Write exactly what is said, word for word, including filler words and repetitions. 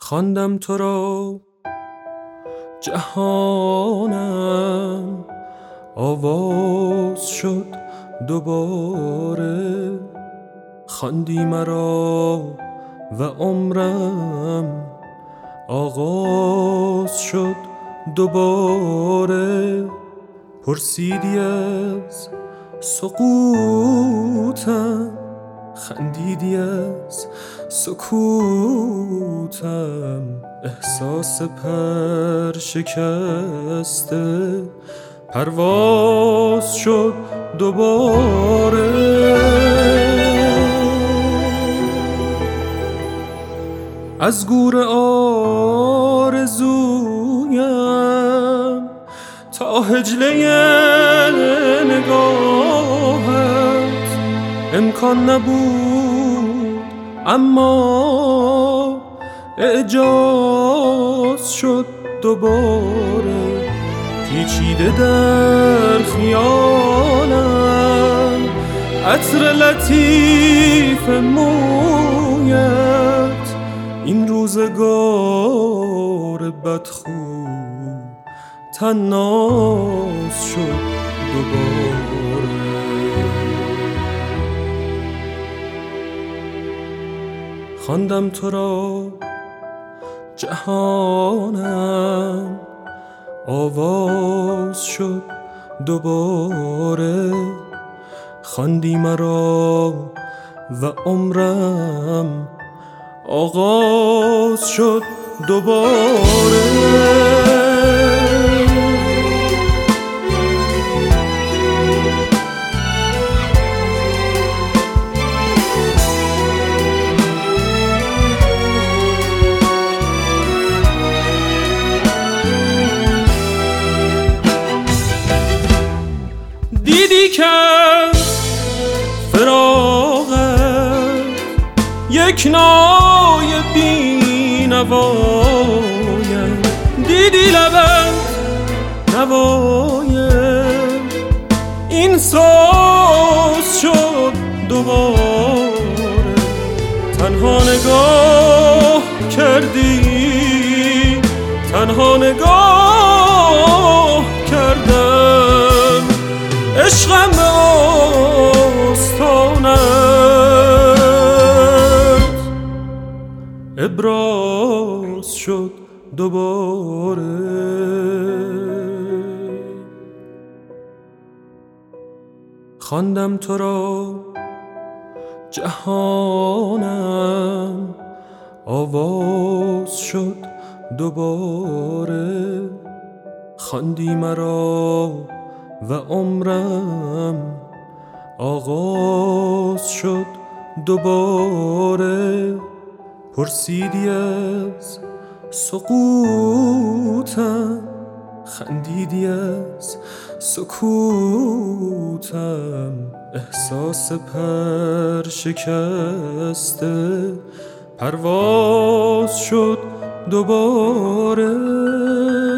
خواندم تو را جهانم، آواز شد دوباره. خواندی مرا و عمرم آغاز شد دوباره. پرسیدی از سقوطم، خندیدی از سکوتم. احساس پر شکسته پرواز شد دوباره. از گور آرزویم تا هجله نگاهت امکان نبود، اما اعجاز شد دوباره. پیچیده در خیالم عطر لطیف مویت، این روزگار بدخو طناز شد دوباره. خواندم تو را جهانم، آواز شد دوباره. خواندی مرا و عمرم آغاز شد دوباره. دیدی که فراقت یک نای بی نوایم، دیدی لبت نوای این ساز شد دوباره. تنها نگاه کردی، تنها نگاه کردم، عشقم به آستانت ابراز شد دوباره. خواندم تو را جهانم، آواز شد دوباره. خواندی مرا و عمرم آغاز شد دوباره. پرسیدی از سقوطم، خندیدی از سکوتم. احساس پر شکسته پرواز شد دوباره.